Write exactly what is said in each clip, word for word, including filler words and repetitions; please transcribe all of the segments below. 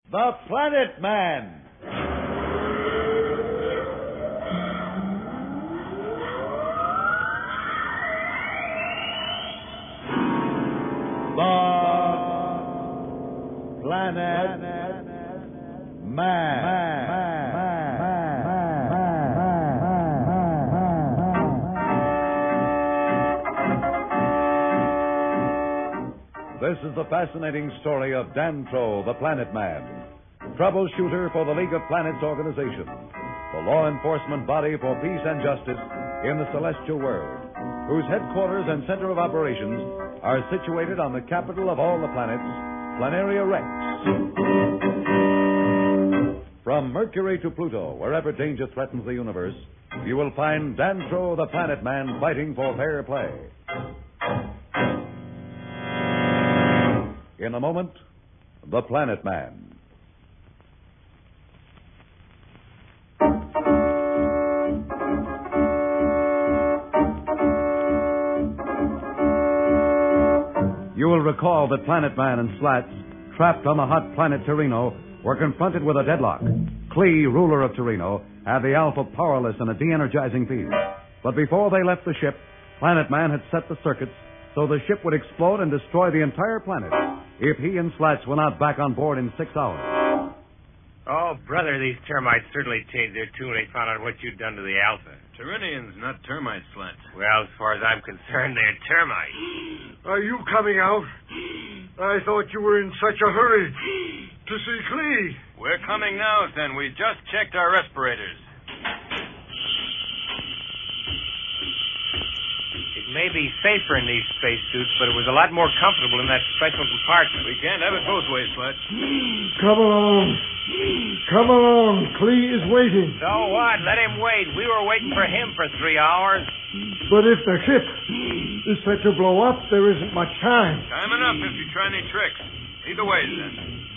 The Planet Man. The Planet Man. This is the fascinating story of Dantro, the Planet Man, troubleshooter for the League of Planets organization, the law enforcement body for peace and justice in the celestial world, whose headquarters and center of operations are situated on the capital of all the planets, Planaria Rex. From Mercury to Pluto, wherever danger threatens the universe, you will find Dantro, the Planet Man, fighting for fair play. In a moment, The Planet Man. You will recall that Planet Man and Slats, trapped on the hot planet Torino, were confronted with a deadlock. Klee, ruler of Torino, had the Alpha powerless in a de-energizing field. But before they left the ship, Planet Man had set the circuits so the ship would explode and destroy the entire planet if he and Slats were not back on board in six hours. Oh, brother, these termites certainly changed their tune when they found out what you'd done to the Alpha. Turinians, not termites, Slats. Well, as far as I'm concerned, they're termites. Are you coming out? I thought you were in such a hurry to see Klee. We're coming now, then. We just checked our respirators. It may be safer in these spacesuits, but it was a lot more comfortable in that special compartment. We can't have it both ways, Slats. Come along. Come along. Klee is waiting. So what? Let him wait. We were waiting for him for three hours. But if the ship is set to blow up, there isn't much time. Time enough if you try any tricks. Either way, then.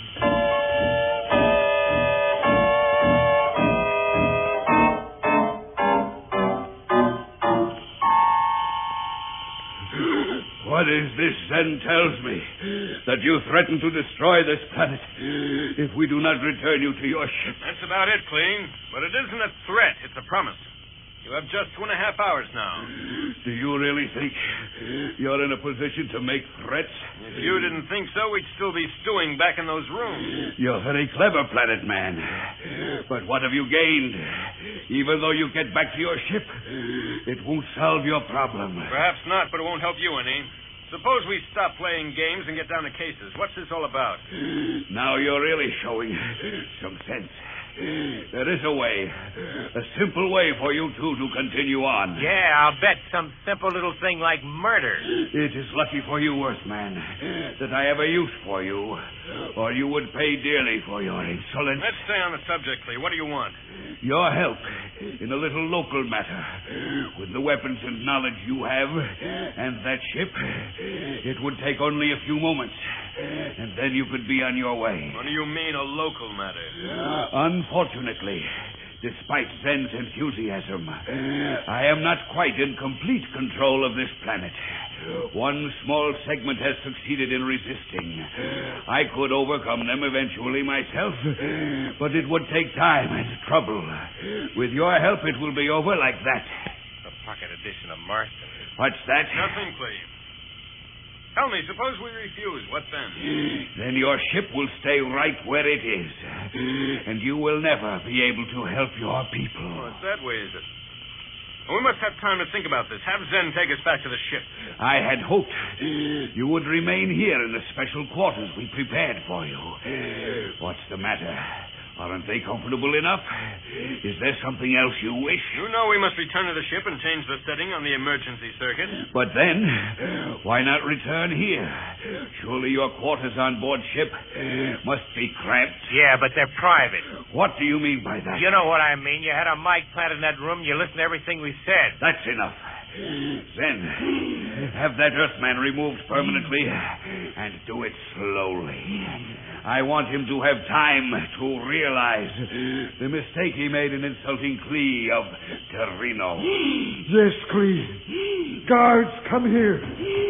What is this then tells me? That you threaten to destroy this planet if we do not return you to your ship. That's about it, Klee. But it isn't a threat. It's a promise. You have just two and a half hours now. Do you really think you're in a position to make threats? If you didn't think so, we'd still be stewing back in those rooms. You're very clever, Planet Man. But what have you gained? Even though you get back to your ship, it won't solve your problem. Perhaps not, but it won't help you any. Suppose we stop playing games and get down to cases. What's this all about? Now you're really showing some sense. There is a way, a simple way for you two to continue on. Yeah, I'll bet. Some simple little thing like murder. It is lucky for you, Earthman, that I have a use for you, or you would pay dearly for your insolence. Let's stay on the subject, Klee. What do you want? Your help in a little local matter. With the weapons and knowledge you have, and that ship, it would take only a few moments, and then you could be on your way. What do you mean, a local matter? Unfortunately, despite Zen's enthusiasm, I am not quite in complete control of this planet. One small segment has succeeded in resisting. I could overcome them eventually myself, but it would take time and trouble. With your help, it will be over like that. A pocket edition of Marston. What's that? Nothing, Klee. Tell me, suppose we refuse. What then? Then your ship will stay right where it is, and you will never be able to help your people. Oh, it's that way, is it? Well, we must have time to think about this. Have Zen take us back to the ship. I had hoped you would remain here in the special quarters we prepared for you. What's the matter? Aren't they comfortable enough? Is there something else you wish? You know we must return to the ship and change the setting on the emergency circuit. But then, why not return here? Surely your quarters on board ship must be cramped. Yeah, but they're private. What do you mean by that? You know what I mean. You had a mic planted in that room. You listened to everything we said. That's enough. Then, have that Earthman removed permanently and do it slowly. I want him to have time to realize the mistake he made in insulting Klee of Torino. Yes, Klee. Guards, come here.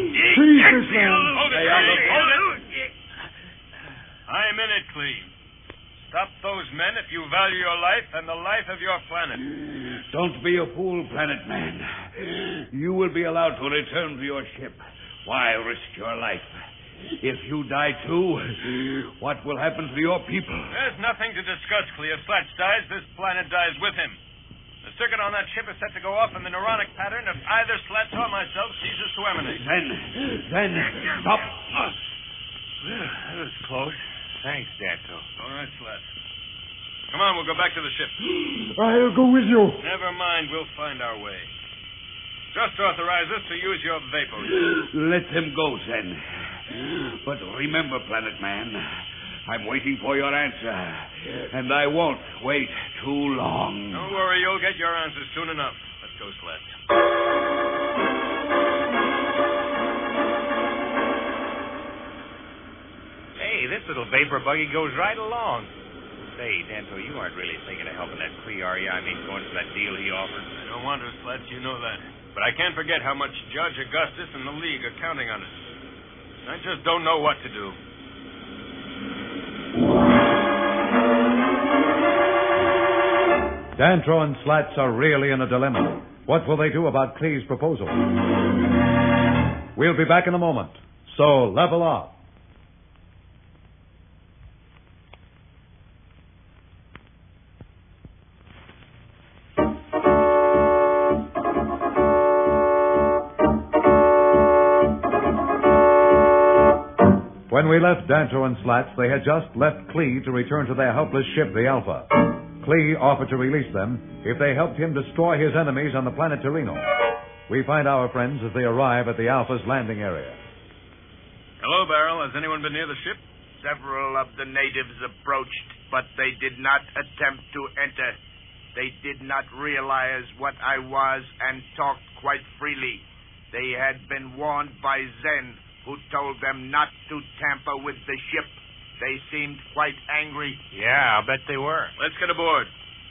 Seize this man. Hold it, hold it, hold it. I'm in it, Klee. Stop those men if you value your life and the life of your planet. Don't be a fool, Planet Man. You will be allowed to return to your ship. Why risk your life? If you die too, what will happen to your people? There's nothing to discuss, Clea. If Slats dies, this planet dies with him. The circuit on that ship is set to go off in the neuronic pattern if either Slats or myself ceases to emanate. Then, then, stop. That was close. Thanks, Danto. All right, Slats. Come on, we'll go back to the ship. I'll go with you. Never mind, we'll find our way. Just authorize us to use your vapors. Let them go, then. But remember, Planet Man, I'm waiting for your answer. And I won't wait too long. Don't worry, you'll get your answers soon enough. Let's go, Slats. Hey, this little vapor buggy goes right along. Say, Danto, you aren't really thinking of helping that Clea, are you? I mean, going for that deal he offered. I don't want to, Slats, you know that. But I can't forget how much Judge Augustus and the League are counting on us. I just don't know what to do. Danto and Slats are really in a dilemma. What will they do about Clee's proposal? We'll be back in a moment. So level off. When we left Danto and Slats, they had just left Clee to return to their helpless ship, the Alpha. Clee offered to release them if they helped him destroy his enemies on the planet Torino. We find our friends as they arrive at the Alpha's landing area. Hello, Barrel. Has anyone been near the ship? Several of the natives approached, but they did not attempt to enter. They did not realize what I was and talked quite freely. They had been warned by Zen, who told them not to tamper with the ship. They seemed quite angry. Yeah, I'll bet they were. Let's get aboard.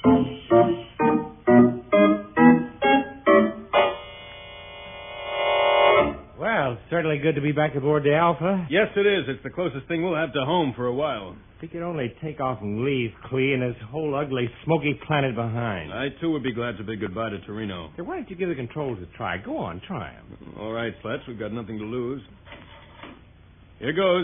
Well, certainly good to be back aboard the Alpha. Yes, it is. It's the closest thing we'll have to home for a while. If we could only take off and leave Clee and his whole ugly, smoky planet behind. I, too, would be glad to bid goodbye to Torino. Hey, why don't you give the controls a try? Go on, try them. All right, Slats. We've got nothing to lose. Here goes.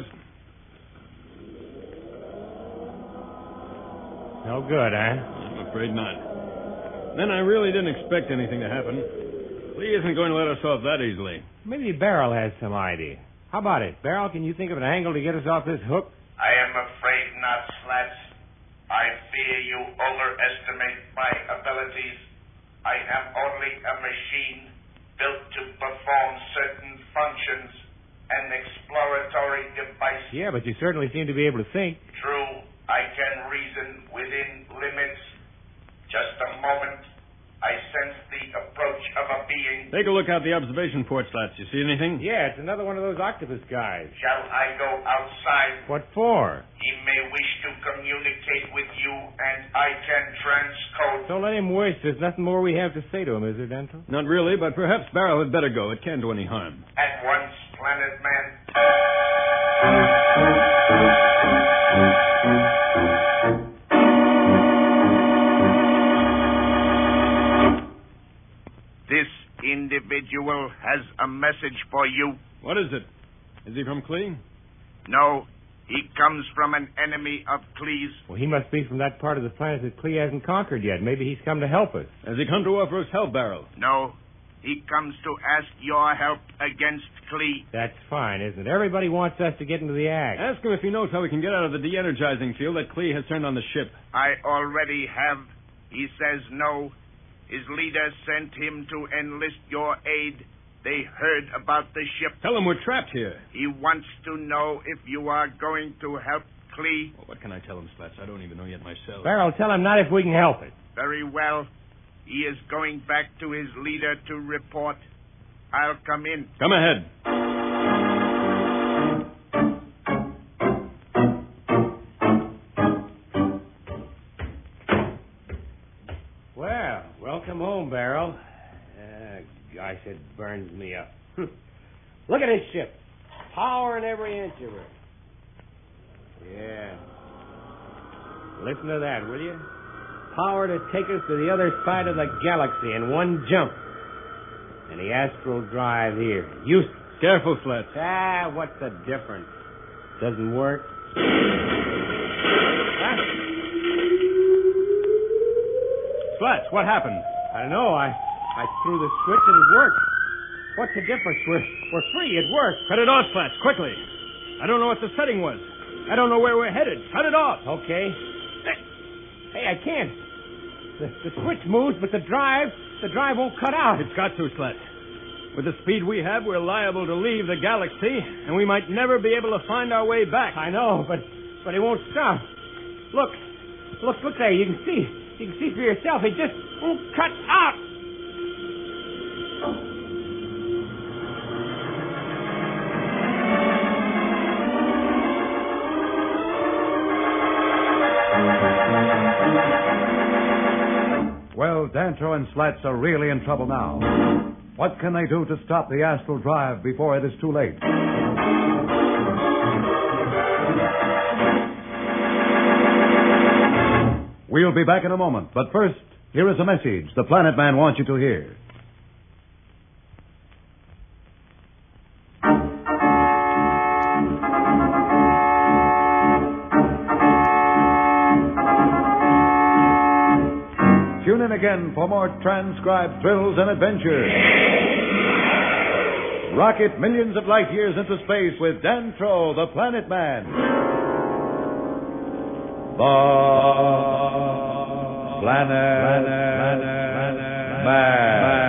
No good, huh? I'm afraid not. Then I really didn't expect anything to happen. Lee isn't going to let us off that easily. Maybe Barrel has some idea. How about it? Barrel, can you think of an angle to get us off this hook? I am afraid not, Slats. I fear you overestimate my abilities. I am only a machine built to perform certain functions, an exploratory device. Yeah, but you certainly seem to be able to think. True, I can reason within limits. Just a moment. I sense the approach of a being. Take a look out the observation port, Slats. You see anything? Yeah, it's another one of those octopus guys. Shall I go outside? What for? He may wish to communicate with you, and I can transcode. Don't let him wish. There's nothing more we have to say to him, is there, Dental? Not really, but perhaps Barrow had better go. It can't do any harm. At once, Planet Man. This individual has a message for you. What is it? Is he from Clee? No, he comes from an enemy of Clee's. Well, he must be from that part of the planet that Clee hasn't conquered yet. Maybe he's come to help us. Has he come to offer us help, Barrow? No, he comes to ask your help against Clee. That's fine, isn't it? Everybody wants us to get into the act. Ask him if he knows how we can get out of the de-energizing field that Clee has turned on the ship. I already have. He says no. His leader sent him to enlist your aid. They heard about the ship. Tell him we're trapped here. He wants to know if you are going to help Clee. Well, what can I tell him, Slats? I don't even know yet myself. Barrel, tell him not if we can help it. Very well. He is going back to his leader to report. I'll come in. Come ahead. Well, welcome home, Barrel. Uh, gosh, it burns me up. Look at this ship. Power in every inch of her. Yeah. Listen to that, will you? Power to take us to the other side of the galaxy in one jump. And the astral drive here. Useless. Careful, Slats. Ah, what's the difference? Doesn't work. Huh? Slats, what happened? I don't know. I I threw the switch and it worked. What's the difference? We're we're free. It worked. Cut it off, Slats, quickly. I don't know what the setting was. I don't know where we're headed. Cut it off. Okay. Hey, I can't. The, the switch moves, but the drive, the drive won't cut out. It's got to, Slats. With the speed we have, we're liable to leave the galaxy, and we might never be able to find our way back. I know, but but it won't stop. Look, look, look there. You can see, you can see for yourself. It just won't cut out. Well, Dantro and Slats are really in trouble now. What can they do to stop the astral drive before it is too late? We'll be back in a moment, but first, here is a message the Planet Man wants you to hear. Tune in again for more transcribed thrills and adventures. Rocket millions of light years into space with Dantro, the Planet Man. The Planet, Planet Man.